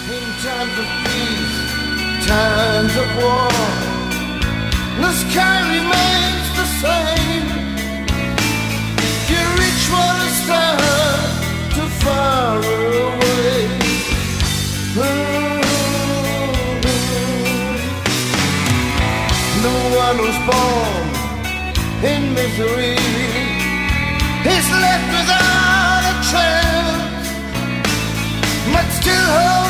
In times of peace, times of war, the sky remains the same. You reach for the stars too far away. The one who's born in misery is left without a chance, but still holds